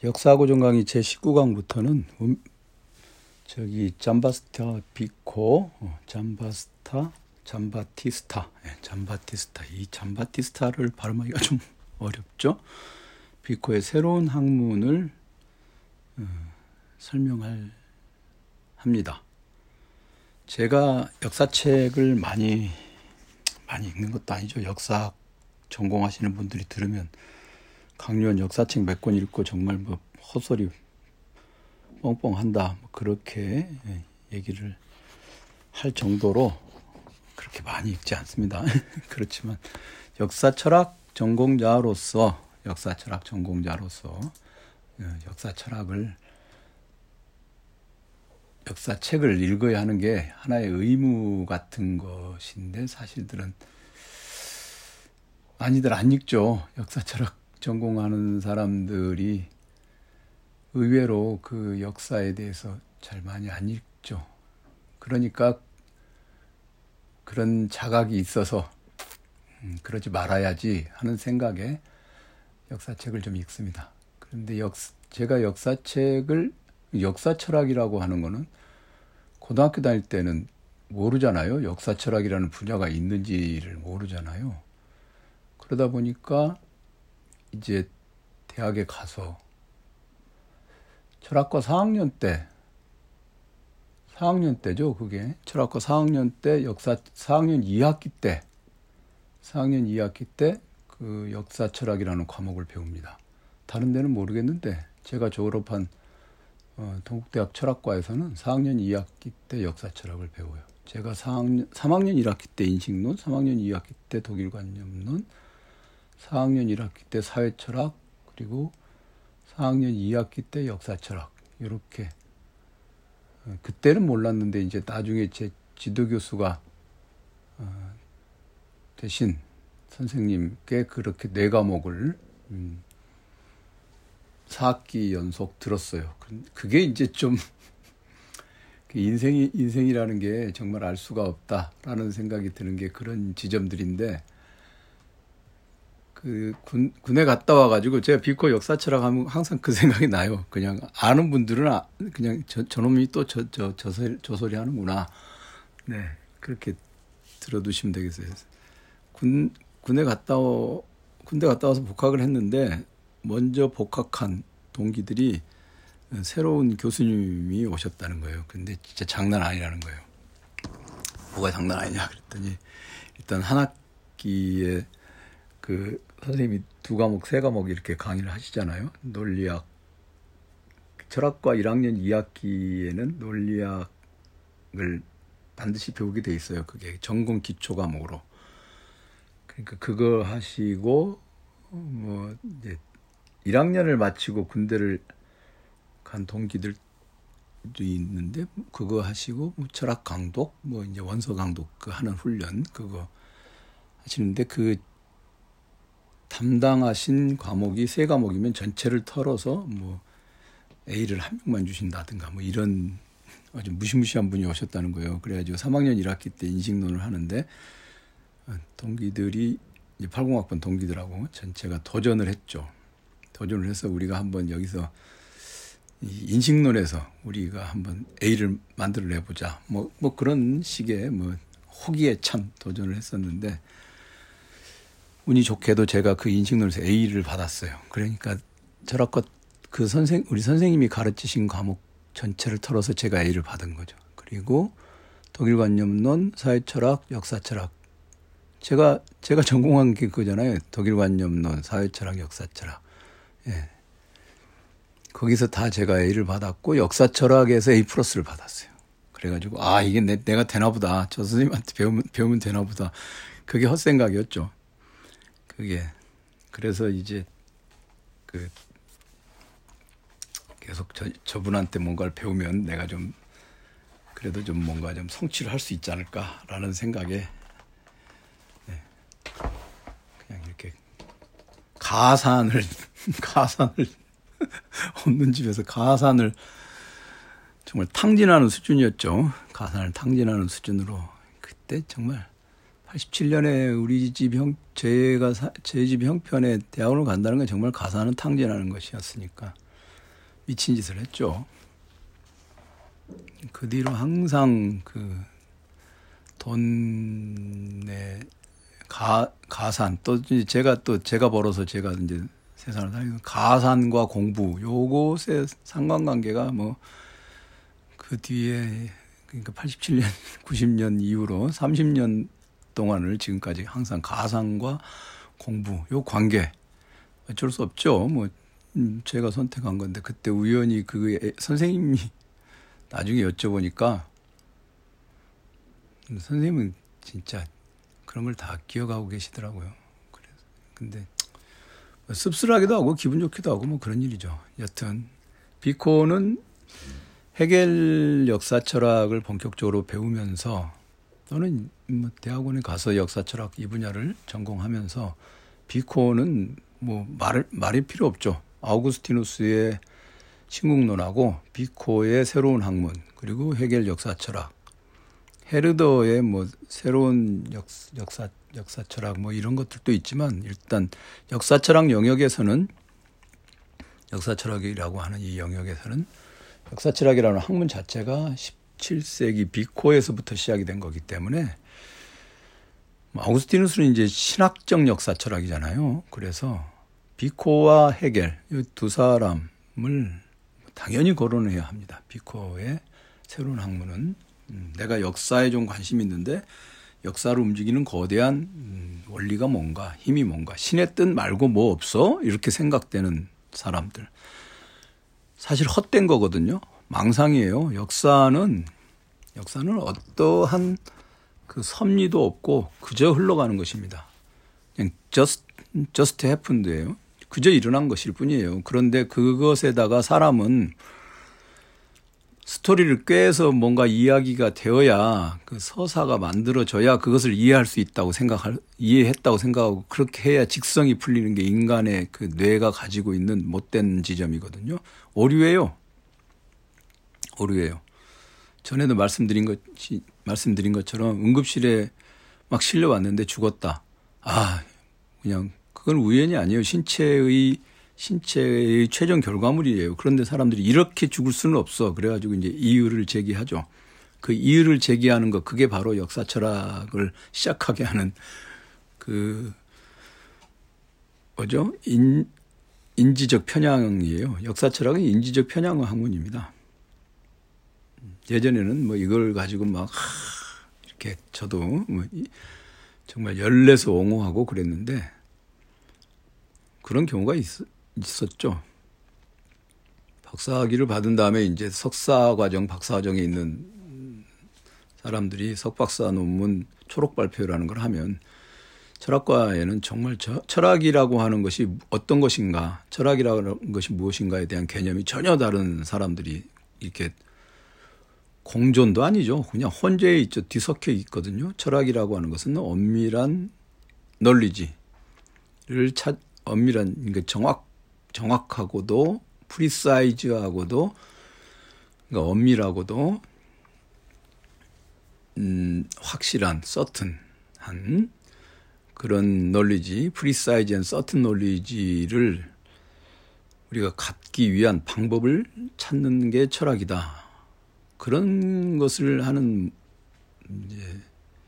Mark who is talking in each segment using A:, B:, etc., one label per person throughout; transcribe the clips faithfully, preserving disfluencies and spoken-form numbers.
A: 역사고전 강의 제십구 강부터는 음, 저기 잠바스타 비코, 어, 잠바스타, 잠바티스타, 예, 잠바티스타. 이 잠바티스타를 발음하기가 좀 어렵죠. 비코의 새로운 학문을 어, 설명할 합니다. 제가 역사책을 많이 많이 읽는 것도 아니죠. 역사 전공하시는 분들이 들으면 강요한 역사책 몇 권 읽고 정말 뭐 헛소리 뻥뻥한다 뭐 그렇게 얘기를 할 정도로 그렇게 많이 읽지 않습니다. 그렇지만 역사 철학 전공자로서 역사 철학 전공자로서 역사 철학을 역사책을 읽어야 하는 게 하나의 의무 같은 것인데 사실들은 많이들 안 읽죠. 역사 철학 전공하는 사람들이 의외로 그 역사에 대해서 잘 많이 안 읽죠. 그러니까 그런 자각이 있어서 음, 그러지 말아야지 하는 생각에 역사책을 좀 읽습니다. 그런데 역, 제가 역사책을 역사 철학이라고 하는 거는 고등학교 다닐 때는 모르잖아요. 역사 철학이라는 분야가 있는지를 모르잖아요. 그러다 보니까 이제 대학에 가서 철학과 사 학년 때, 사 학년 때죠, 그게. 철학과 사 학년 때, 역사, 사 학년 이 학기 때, 사 학년 이 학기 때 그 역사 철학이라는 과목을 배웁니다. 다른 데는 모르겠는데, 제가 졸업한 어, 동국대학 철학과에서는 사 학년 이 학기 때 역사 철학을 배워요. 제가 사 학년, 삼 학년 일 학기 때 인식론, 삼 학년 이 학기 때 독일관념론, 사 학년 일 학기 때 사회철학, 그리고 사 학년 이 학기 때 역사철학. 이렇게 어, 그때는 몰랐는데 이제 나중에 제 지도교수가 어, 대신 선생님께 그렇게 네 과목을 음, 사 학기 연속 들었어요. 그게 이제 좀 인생이 인생이라는 게 정말 알 수가 없다라는 생각이 드는 게 그런 지점들인데. 그 군, 군에 갔다 와가지고 제가 비코 역사철학 하면 항상 그 생각이 나요. 그냥 아는 분들은 아, 그냥 저, 저놈이 또 저, 저, 저, 소리, 저 소리 하는구나. 네. 그렇게 들어두시면 되겠어요. 군, 군에 갔다 오, 군대 갔다 와서 복학을 했는데 먼저 복학한 동기들이 새로운 교수님이 오셨다는 거예요. 근데 진짜 장난 아니라는 거예요. 뭐가 장난 아니냐 그랬더니 일단 한 학기에 그 선생님이 두 과목, 세 과목 이렇게 강의를 하시잖아요. 논리학. 철학과 일 학년 이 학기에는 논리학을 반드시 배우게 돼 있어요. 그게 전공 기초 과목으로. 그러니까 그거 하시고 뭐 이제 일 학년을 마치고 군대를 간 동기들도 있는데 그거 하시고 뭐 철학 강독, 뭐 이제 원서 강독 그 하는 훈련 그거 하시는데 그 담당하신 과목이 세 과목이면 전체를 털어서 뭐 A를 한 명만 주신다든가 뭐 이런 아주 무시무시한 분이 오셨다는 거예요. 그래가지고 삼 학년 일 학기 때 인식론을 하는데 동기들이 이제 팔십 학번 동기들하고 전체가 도전을 했죠. 도전을 해서 우리가 한번 여기서 이 인식론에서 우리가 한번 A를 만들어 내보자. 뭐, 뭐 그런 식의 뭐 호기에 참 도전을 했었는데 운이 좋게도 제가 그 인식론에서 A를 받았어요. 그러니까 철학과 그 선생, 우리 선생님이 가르치신 과목 전체를 털어서 제가 A를 받은 거죠. 그리고 독일관념론, 사회철학, 역사철학. 제가, 제가 전공한 게 그거잖아요. 독일관념론, 사회철학, 역사철학. 예. 거기서 다 제가 A를 받았고, 역사철학에서 A 플러스를 받았어요. 그래가지고, 아, 이게 내, 내가 되나보다. 저 선생님한테 배우면, 배우면 되나보다. 그게 헛생각이었죠. 그게 그래서 이제 그 계속 저, 저분한테 뭔가를 배우면 내가 좀 그래도 좀 뭔가 좀 성취를 할 수 있지 않을까라는 생각에 네, 그냥 이렇게 가산을 가산을 없는 집에서 가산을 정말 탕진하는 수준이었죠. 가산을 탕진하는 수준으로 그때 정말 팔십칠 년에 우리 집 형, 제가, 제 집 형편에 대학원을 간다는 건 정말 가산은 탕진하는 것이었으니까. 미친 짓을 했죠. 그 뒤로 항상 그 돈의 가, 가산, 또 제가 또 제가 벌어서 제가 이제 세상을 살고 가산과 공부, 요것의 상관관계가 뭐 그 뒤에 그러니까 팔십칠 년, 구십 년 이후로 삼십 년 동안을 지금까지 항상 가산과 공부, 요 관계 어쩔 수 없죠. 뭐 제가 선택한 건데 그때 우연히 그 선생님이 나중에 여쭤보니까 선생님은 진짜 그런 걸 다 기억하고 계시더라고요. 그래서 근데 씁쓸하기도 하고 기분 좋기도 하고 뭐 그런 일이죠. 여튼 비코는 헤겔 역사 철학을 본격적으로 배우면서 또는 뭐 대학원에 가서 역사 철학 이 분야를 전공하면서 비코는 뭐 말, 말이 필요 없죠. 아우구스티누스의 신국론하고 비코의 새로운 학문 그리고 헤겔 역사 철학 헤르더의 뭐 새로운 역, 역사 역사 철학 뭐 이런 것들도 있지만 일단 역사 철학 영역에서는 역사 철학이라고 하는 이 영역에서는 역사 철학이라는 학문 자체가 십칠 세기 비코에서부터 시작이 된 거기 때문에 아우구스티누스는 이제 신학적 역사 철학이잖아요. 그래서 비코와 헤겔 이 두 사람을 당연히 거론해야 합니다. 비코의 새로운 학문은 음, 내가 역사에 좀 관심이 있는데 역사를 움직이는 거대한 음, 원리가 뭔가 힘이 뭔가 신의 뜻 말고 뭐 없어? 이렇게 생각되는 사람들. 사실 헛된 거거든요. 망상이에요. 역사는 역사는 어떠한 그 섭리도 없고 그저 흘러가는 것입니다. 그냥 just, just happened예요. 그저 일어난 것일 뿐이에요. 그런데 그것에다가 사람은 스토리를 꿰서 뭔가 이야기가 되어야 그 서사가 만들어져야 그것을 이해할 수 있다고 생각할, 이해했다고 생각하고 그렇게 해야 직성이 풀리는 게 인간의 그 뇌가 가지고 있는 못된 지점이거든요. 오류예요. 오류예요. 전에도 말씀드린 것이, 말씀드린 것처럼 응급실에 막 실려왔는데 죽었다. 아, 그냥 그건 우연이 아니에요. 신체의 신체의 최종 결과물이에요. 그런데 사람들이 이렇게 죽을 수는 없어. 그래가지고 이제 이유를 제기하죠. 그 이유를 제기하는 것, 그게 바로 역사 철학을 시작하게 하는 그 뭐죠? 인 인지적 편향이에요. 역사 철학은 인지적 편향 학문입니다. 예전에는 뭐 이걸 가지고 막 이렇게 저도 뭐 정말 열내서 옹호하고 그랬는데 그런 경우가 있, 있었죠. 박사학위를 받은 다음에 이제 석사 과정, 박사 과정에 있는 사람들이 석박사 논문 초록 발표라는 걸 하면 철학과에는 정말 저, 철학이라고 하는 것이 어떤 것인가, 철학이라고 하는 것이 무엇인가에 대한 개념이 전혀 다른 사람들이 이렇게 공존도 아니죠. 그냥 혼재해 있죠. 뒤섞여 있거든요. 철학이라고 하는 것은 엄밀한 널리지를 찾, 엄밀한, 그러니까 정확, 정확하고도 프리사이즈하고도 그러니까 엄밀하고도 음, 확실한 서튼한 그런 널리지, 프리사이즈 앤 서튼 널리지를 우리가 갖기 위한 방법을 찾는 게 철학이다. 그런 것을 하는 이제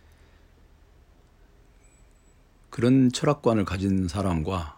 A: 그런 철학관을 가진 사람과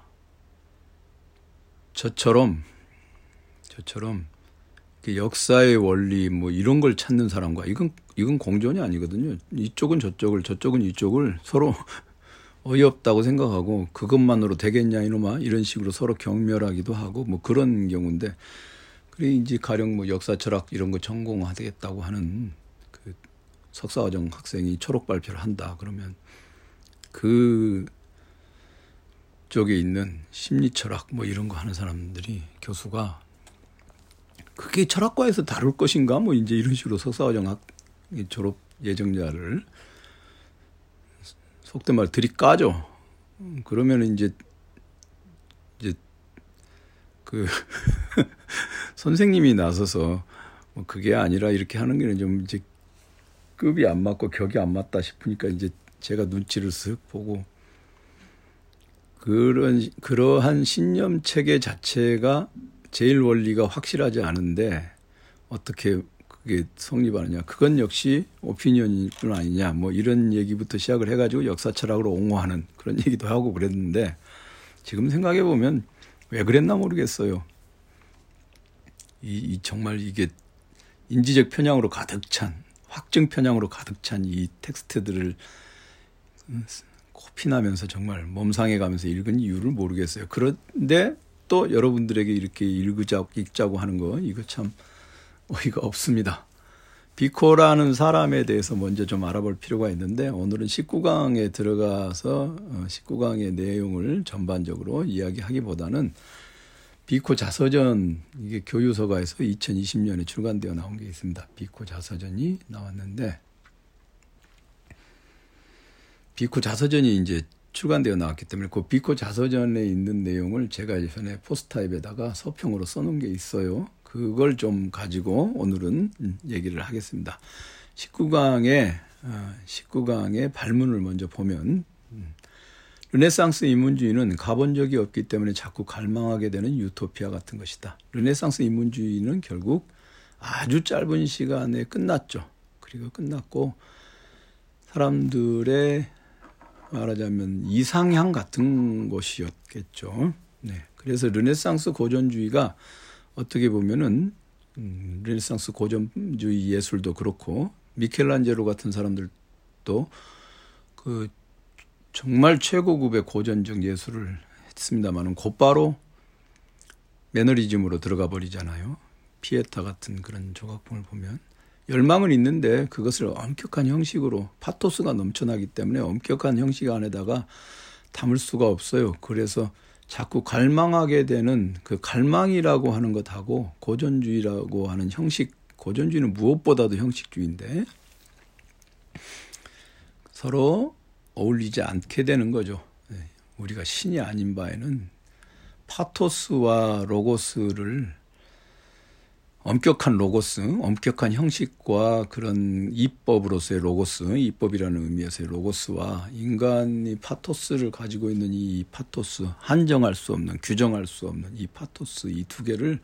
A: 저처럼 저처럼 역사의 원리 뭐 이런 걸 찾는 사람과 이건 이건 공존이 아니거든요. 이쪽은 저쪽을 저쪽은 이쪽을 서로 어이없다고 생각하고 그것만으로 되겠냐 이놈아 이런 식으로 서로 경멸하기도 하고 뭐 그런 경우인데 그래 이제 가령 뭐 역사 철학 이런 거 전공하겠다고 하는 그 석사과정 학생이 초록 발표를 한다 그러면 그 쪽에 있는 심리 철학 뭐 이런 거 하는 사람들이 교수가 그게 철학과에서 다룰 것인가 뭐 이제 이런 식으로 석사과정 학 졸업 예정자를 속된 말 들이까죠. 그러면 이제 이제 그 선생님이 나서서 뭐 그게 아니라 이렇게 하는 게 좀 이제 급이 안 맞고 격이 안 맞다 싶으니까 이제 제가 눈치를 쓱 보고 그런 그러한 신념 체계 자체가 제일 원리가 확실하지 않은데 어떻게 그게 성립하느냐. 그건 역시 오피니언일 뿐 아니냐. 뭐 이런 얘기부터 시작을 해가지고 역사 철학으로 옹호하는 그런 얘기도 하고 그랬는데 지금 생각해 보면 왜 그랬나 모르겠어요. 이, 이 정말 이게 인지적 편향으로 가득 찬, 확증 편향으로 가득 찬 이 텍스트들을 코피나면서 정말 몸상해가면서 읽은 이유를 모르겠어요. 그런데 또 여러분들에게 이렇게 읽으자고, 읽자고 하는 거 이거 참 어이가 없습니다. 비코라는 사람에 대해서 먼저 좀 알아볼 필요가 있는데 오늘은 십구 강에 들어가서 십구 강의 내용을 전반적으로 이야기하기보다는 비코 자서전, 이게 교유서가에서 이천이십 년에 출간되어 나온 게 있습니다. 비코 자서전이 나왔는데 비코 자서전이 이제 출간되어 나왔기 때문에 그 비코 자서전에 있는 내용을 제가 예전에 포스타입에다가 서평으로 써놓은 게 있어요. 그걸 좀 가지고 오늘은 얘기를 하겠습니다. 십구 강의, 십구 강의 발문을 먼저 보면 르네상스 인문주의는 가본 적이 없기 때문에 자꾸 갈망하게 되는 유토피아 같은 것이다. 르네상스 인문주의는 결국 아주 짧은 시간에 끝났죠. 그리고 끝났고 사람들의 말하자면 이상향 같은 것이었겠죠. 네. 그래서 르네상스 고전주의가 어떻게 보면은 음, 르네상스 고전주의 예술도 그렇고 미켈란젤로 같은 사람들도 그 정말 최고급의 고전적 예술을 했습니다만은 곧바로 매너리즘으로 들어가 버리잖아요. 피에타 같은 그런 조각품을 보면 열망은 있는데 그것을 엄격한 형식으로 파토스가 넘쳐나기 때문에 엄격한 형식 안에다가 담을 수가 없어요. 그래서 자꾸 갈망하게 되는 그 갈망이라고 하는 것하고 고전주의라고 하는 형식, 고전주의는 무엇보다도 형식주의인데 서로 어울리지 않게 되는 거죠. 우리가 신이 아닌 바에는 파토스와 로고스를 엄격한 로고스, 엄격한 형식과 그런 이법으로서의 로고스, 이법이라는 의미에서의 로고스와 인간이 파토스를 가지고 있는 이 파토스, 한정할 수 없는, 규정할 수 없는 이 파토스, 이 두 개를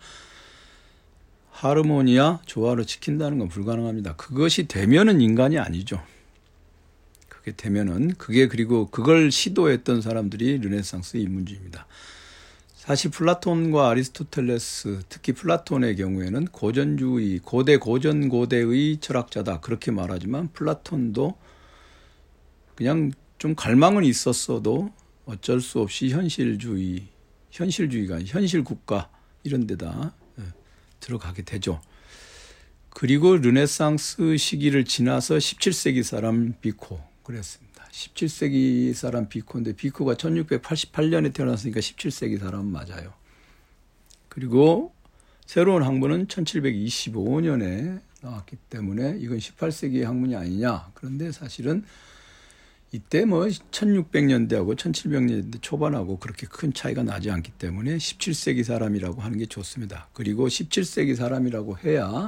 A: 하르모니아, 조화로 지킨다는 건 불가능합니다. 그것이 되면은 인간이 아니죠. 그게 되면은, 그게 그리고 그걸 시도했던 사람들이 르네상스 인문주의입니다. 사실 플라톤과 아리스토텔레스, 특히 플라톤의 경우에는 고전주의, 고대 고전 고대의 철학자다 그렇게 말하지만 플라톤도 그냥 좀 갈망은 있었어도 어쩔 수 없이 현실주의, 현실주의가 현실 국가 이런 데다 들어가게 되죠. 그리고 르네상스 시기를 지나서 십칠 세기 사람 비코 그랬습니다. 십칠 세기 사람 비코인데 비코가 천육백팔십팔 년에 태어났으니까 십칠 세기 사람 맞아요. 그리고 새로운 학문은 천칠백이십오 년에 나왔기 때문에 이건 십팔 세기의 학문이 아니냐. 그런데 사실은 이때 뭐 천육백 년대하고 천칠백 년대 초반하고 그렇게 큰 차이가 나지 않기 때문에 십칠 세기 사람이라고 하는 게 좋습니다. 그리고 십칠 세기 사람이라고 해야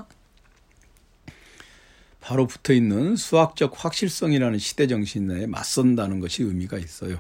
A: 바로 붙어있는 수학적 확실성이라는 시대정신에 맞선다는 것이 의미가 있어요.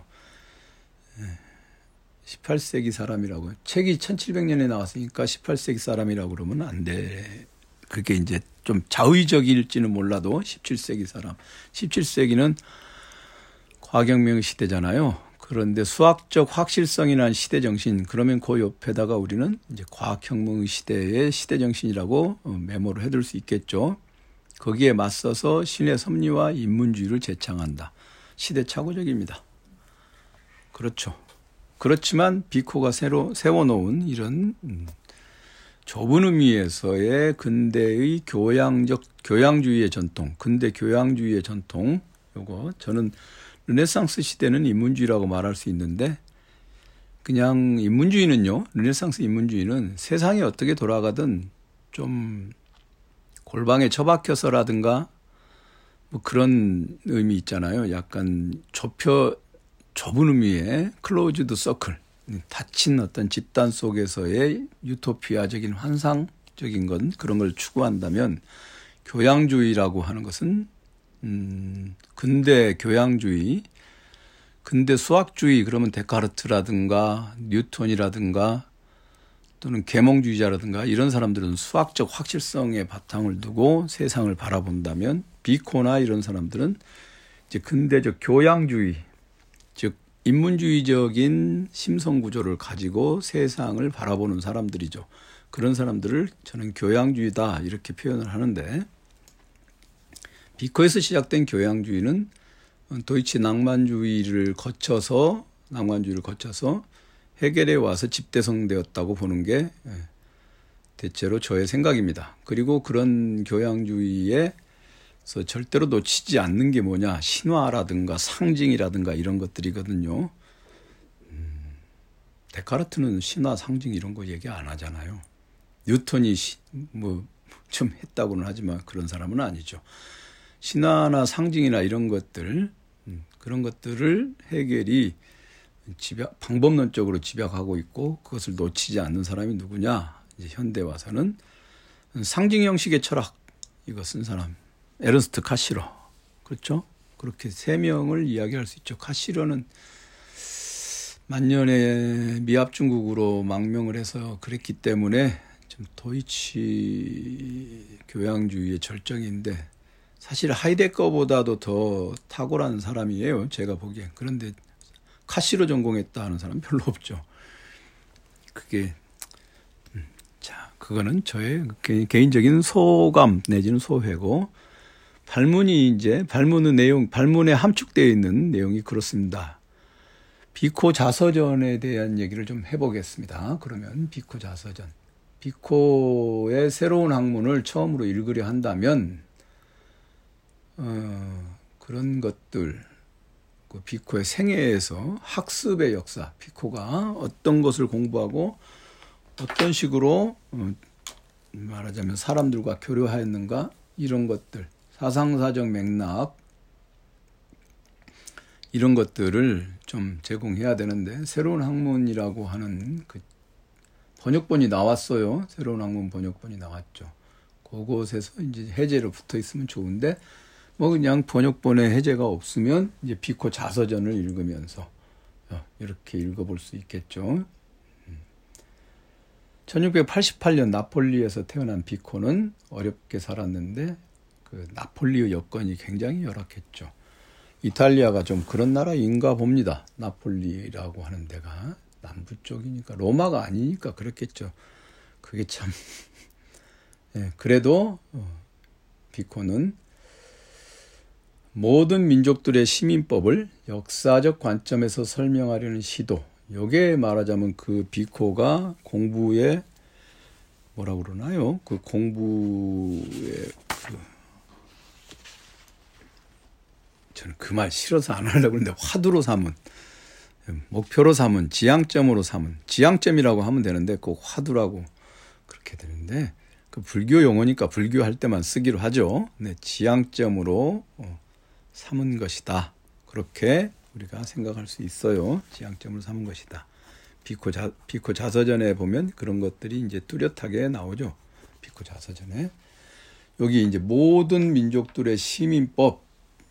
A: 십팔 세기 사람이라고. 책이 천칠백 년에 나왔으니까 십팔 세기 사람이라고 그러면 안 돼. 그게 이제 좀 자의적일지는 몰라도 십칠 세기 사람. 십칠 세기는 과학혁명 시대잖아요. 그런데 수학적 확실성이라는 시대정신, 그러면 그 옆에다가 우리는 이제 과학혁명 시대의 시대정신이라고 메모를 해둘 수 있겠죠. 거기에 맞서서 신의 섭리와 인문주의를 제창한다. 시대착오적입니다. 그렇죠. 그렇지만 비코가 새로 세워놓은 이런 좁은 의미에서의 근대의 교양적 교양주의의 전통, 근대 교양주의의 전통, 요거 저는 르네상스 시대는 인문주의라고 말할 수 있는데 그냥 인문주의는요, 르네상스 인문주의는 세상이 어떻게 돌아가든 좀 골방에 처박혀서라든가 뭐 그런 의미 있잖아요. 약간 좁혀 좁은 의미의 클로즈드 서클, 닫힌 어떤 집단 속에서의 유토피아적인 환상적인 건 그런 걸 추구한다면 교양주의라고 하는 것은 음, 근대 교양주의, 근대 수학주의 그러면 데카르트라든가 뉴턴이라든가 또는 계몽주의자라든가 이런 사람들은 수학적 확실성에 바탕을 두고 세상을 바라본다면 비코나 이런 사람들은 이제 근대적 교양주의, 즉 인문주의적인 심성구조를 가지고 세상을 바라보는 사람들이죠. 그런 사람들을 저는 교양주의다 이렇게 표현을 하는데, 비코에서 시작된 교양주의는 도이치 낭만주의를 거쳐서 낭만주의를 거쳐서 해겔에 와서 집대성되었다고 보는 게 대체로 저의 생각입니다. 그리고 그런 교양주의에서 절대로 놓치지 않는 게 뭐냐, 신화라든가 상징이라든가 이런 것들이거든요. 음, 데카르트는 신화, 상징 이런 거 얘기 안 하잖아요. 뉴턴이 뭐 좀 했다고는 하지만 그런 사람은 아니죠. 신화나 상징이나 이런 것들, 음, 그런 것들을 해겔이 집약, 방법론적으로 집약하고 있고 그것을 놓치지 않는 사람이 누구냐? 이제 현대 와서는 상징 형식의 철학 이거 쓴 사람 에른스트 카시러, 그렇죠? 그렇게 세 명을 이야기할 수 있죠. 카시러는 만년에 미합중국으로 망명을 해서 그랬기 때문에 좀 도이치 교양주의의 절정인데 사실 하이데거보다도 더 탁월한 사람이에요. 제가 보기엔. 그런데 카시로 전공했다 하는 사람 별로 없죠. 그게 음, 자 그거는 저의 개인적인 소감 내지는 소회고, 발문이 이제 발문의 내용, 발문에 함축되어 있는 내용이 그렇습니다. 비코 자서전에 대한 얘기를 좀 해보겠습니다. 그러면 비코 자서전, 비코의 새로운 학문을 처음으로 읽으려 한다면 어, 그런 것들, 그 비코의 생애에서 학습의 역사, 비코가 어떤 것을 공부하고 어떤 식으로 어, 말하자면 사람들과 교류하였는가, 이런 것들, 사상사적 맥락 이런 것들을 좀 제공해야 되는데, 새로운 학문이라고 하는 그 번역본이 나왔어요. 새로운 학문 번역본이 나왔죠. 그곳에서 이제 해제로 붙어 있으면 좋은데, 뭐 그냥 번역본에 해제가 없으면 이제 비코 자서전을 읽으면서 이렇게 읽어볼 수 있겠죠. 천육백팔십팔 년 나폴리에서 태어난 비코는 어렵게 살았는데 그 나폴리의 여건이 굉장히 열악했죠. 이탈리아가 좀 그런 나라인가 봅니다. 나폴리라고 하는 데가 남부 쪽이니까, 로마가 아니니까 그렇겠죠. 그게 참 예, 그래도 어, 비코는 모든 민족들의 시민법을 역사적 관점에서 설명하려는 시도, 요게 말하자면 그 비코가 공부에 뭐라고 그러나요? 그 공부에 그 저는 그 말 싫어서 안 하려고 했는데, 화두로 삼은, 목표로 삼은, 지향점으로 삼은, 지향점이라고 하면 되는데 꼭 화두라고 그렇게 되는데, 그 불교 용어니까 불교할 때만 쓰기로 하죠. 네, 지향점으로 어, 삼은 것이다. 그렇게 우리가 생각할 수 있어요. 지향점으로 삼은 것이다. 비코 자, 비코 자서전에 보면 그런 것들이 이제 뚜렷하게 나오죠. 비코 자서전에. 여기 이제 모든 민족들의 시민법,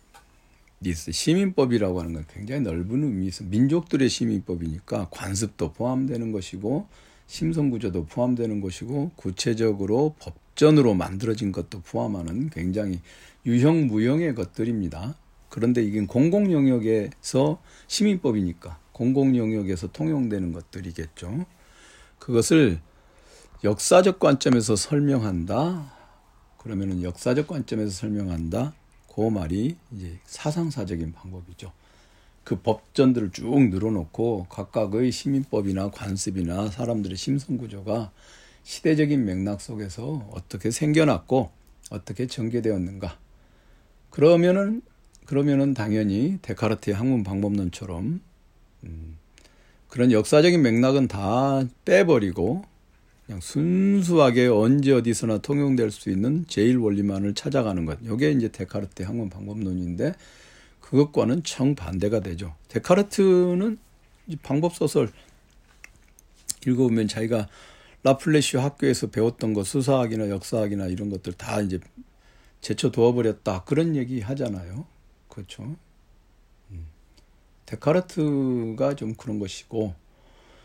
A: 시민법이라고 하는 건 굉장히 넓은 의미에서 민족들의 시민법이니까 관습도 포함되는 것이고 심성구조도 포함되는 것이고 구체적으로 법전으로 만들어진 것도 포함하는 굉장히 유형무형의 것들입니다. 그런데 이게 공공영역에서 시민법이니까 공공영역에서 통용되는 것들이겠죠. 그것을 역사적 관점에서 설명한다. 그러면은 역사적 관점에서 설명한다. 그 말이 이제 사상사적인 방법이죠. 그 법전들을 쭉 늘어놓고 각각의 시민법이나 관습이나 사람들의 심성구조가 시대적인 맥락 속에서 어떻게 생겨났고 어떻게 전개되었는가. 그러면은 그러면은 당연히 데카르트의 학문 방법론처럼 음, 그런 역사적인 맥락은 다 빼버리고 그냥 순수하게 언제 어디서나 통용될 수 있는 제일 원리만을 찾아가는 것. 이게 이제 데카르트의 학문 방법론인데 그것과는 정반대가 되죠. 데카르트는 방법소설 읽어보면 자기가 라플레시오 학교에서 배웠던 거, 수사학이나 역사학이나 이런 것들 다 이제 제쳐두어버렸다. 그런 얘기 하잖아요. 그렇죠. 음. 데카르트가 좀 그런 것이고,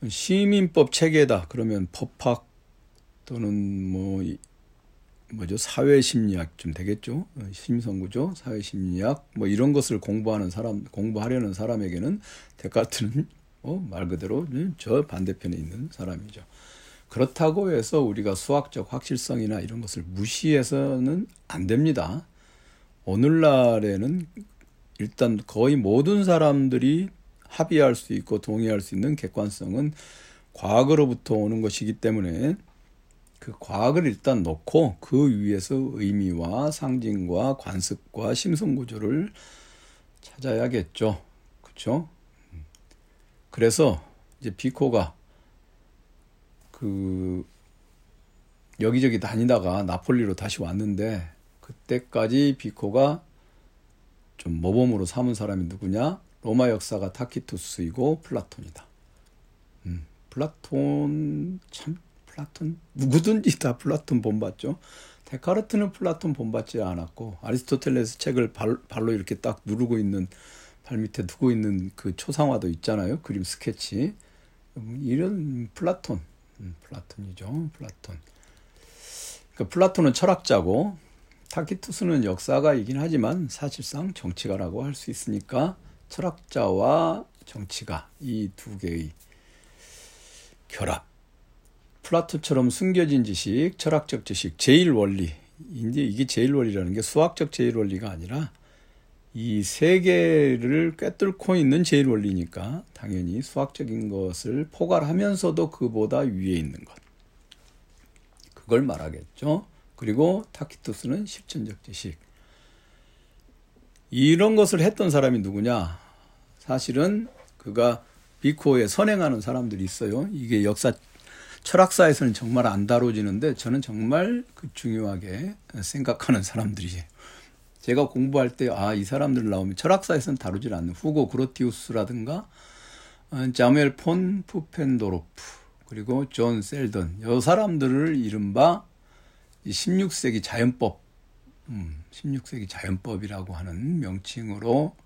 A: 시민법 체계다. 그러면 법학 또는 뭐 뭐죠? 사회심리학 좀 되겠죠? 심성구조, 사회심리학 뭐 이런 것을 공부하는 사람, 공부하려는 사람에게는 데카르트는 어, 말 그대로 저 반대편에 있는 사람이죠. 그렇다고 해서 우리가 수학적 확실성이나 이런 것을 무시해서는 안 됩니다. 오늘날에는 일단 거의 모든 사람들이 합의할 수 있고 동의할 수 있는 객관성은 과거로부터 오는 것이기 때문에 그 과학을 일단 놓고 그 위에서 의미와 상징과 관습과 심성구조를 찾아야겠죠. 그렇죠? 그래서 이제 비코가 그 여기저기 다니다가 나폴리로 다시 왔는데 그때까지 비코가 좀 모범으로 삼은 사람이 누구냐? 로마 역사가 타키투스이고 플라톤이다. 음, 플라톤 참 플라톤 누구든지 다 플라톤 본봤죠. 데카르트는 플라톤 본받지 않았고 아리스토텔레스 책을 발, 발로 이렇게 딱 누르고 있는 발 밑에 두고 있는 그 초상화도 있잖아요. 그림 스케치. 이런 플라톤, 음, 플라톤이죠. 플라톤. 그러니까 플라톤은 철학자고 타키투스는 역사가이긴 하지만 사실상 정치가라고 할 수 있으니까 철학자와 정치가 이 두 개의 결합. 플라톤처럼 숨겨진 지식, 철학적 지식, 제일 원리. 이제 이게 제일 원리라는 게 수학적 제일 원리가 아니라 이 세 개를 꿰뚫고 있는 제일 원리니까 당연히 수학적인 것을 포괄하면서도 그보다 위에 있는 것. 그걸 말하겠죠. 그리고 타키투스는 실천적 지식. 이런 것을 했던 사람이 누구냐? 사실은 그가 비코에 선행하는 사람들이 있어요. 이게 역사 철학사에서는 정말 안 다뤄지는데 저는 정말 그 중요하게 생각하는 사람들이에요. 제가 공부할 때 아, 이 사람들 나오면 철학사에서는 다루질 않는 후고 그로티우스라든가 자멜 폰 푸펜도로프 그리고 존 셀던 이 사람들을 이른바 십육 세기 자연법 음, 십육 세기 자연법이라고 하는 명칭으로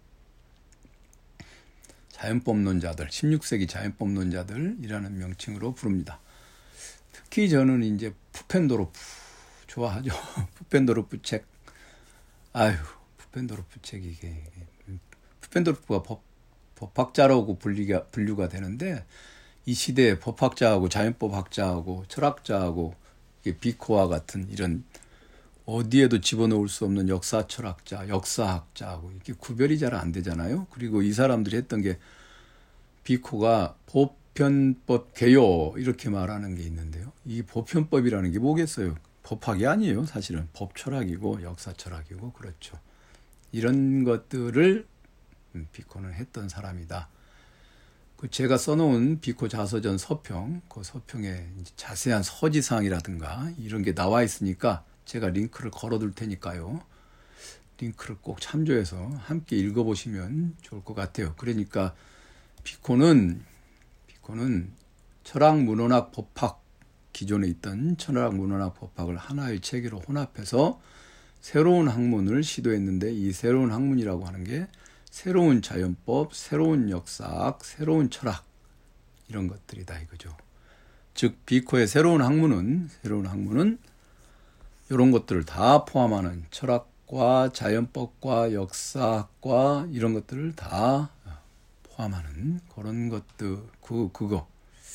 A: 자연법론자들, 십육 세기 자연법론자들이라는 명칭으로 부릅니다. 특히 저는 이제 푸펜도로프 좋아하죠. 푸펜도로프 책. 아유, 푸펜도로프 책이 이게 푸펜도로프가 법, 법학자라고 분리가, 분류가 되는데 이 시대에 법학자하고 자연법학자하고 철학자하고 비코와 같은 이런 어디에도 집어넣을 수 없는 역사 철학자, 역사학자하고 이렇게 구별이 잘 안 되잖아요. 그리고 이 사람들이 했던 게 비코가 보편법 개요 이렇게 말하는 게 있는데요. 이 보편법이라는 게 뭐겠어요? 법학이 아니에요. 사실은 법철학이고 역사 철학이고 그렇죠. 이런 것들을 비코는 했던 사람이다. 그 제가 써놓은 비코 자서전 서평, 그 서평에 자세한 서지사항이라든가 이런 게 나와 있으니까 제가 링크를 걸어둘 테니까요. 링크를 꼭 참조해서 함께 읽어보시면 좋을 것 같아요. 그러니까 비코는 비코는 철학, 문헌학, 법학 기존에 있던 철학, 문헌학, 법학을 하나의 체계로 혼합해서 새로운 학문을 시도했는데 이 새로운 학문이라고 하는 게 새로운 자연법, 새로운 역사학, 새로운 철학 이런 것들이다 이거죠. 즉 비코의 새로운 학문은 새로운 학문은 이런 것들을 다 포함하는 철학과 자연법과 역사학과 이런 것들을 다 포함하는 그런 것들 그 그거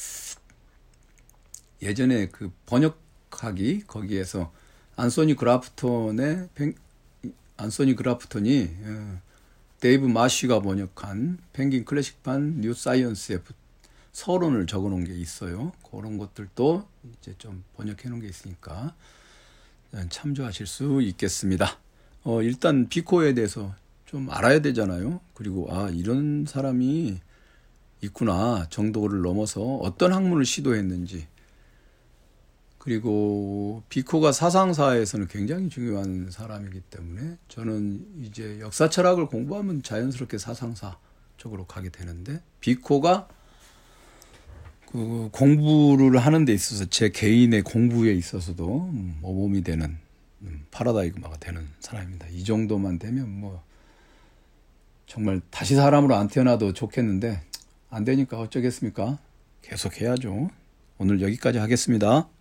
A: 예전에 그 번역하기 거기에서 안소니 그라프톤의 안소니 그라프톤이 데이브 마쉬가 번역한 펭귄 클래식판 뉴 사이언스의 서론을 적어놓은 게 있어요. 그런 것들도 이제 좀 번역해 놓은 게 있으니까 참조하실 수 있겠습니다. 어, 일단 비코에 대해서 좀 알아야 되잖아요. 그리고 아 이런 사람이 있구나 정도를 넘어서 어떤 학문을 시도했는지 그리고 비코가 사상사에서는 굉장히 중요한 사람이기 때문에 저는 이제 역사 철학을 공부하면 자연스럽게 사상사 쪽으로 가게 되는데 비코가 그 공부를 하는 데 있어서 제 개인의 공부에 있어서도 모범이 되는 파라다이그마가 되는 사람입니다. 이 정도만 되면 뭐 정말 다시 사람으로 안 태어나도 좋겠는데 안 되니까 어쩌겠습니까? 계속 해야죠. 오늘 여기까지 하겠습니다.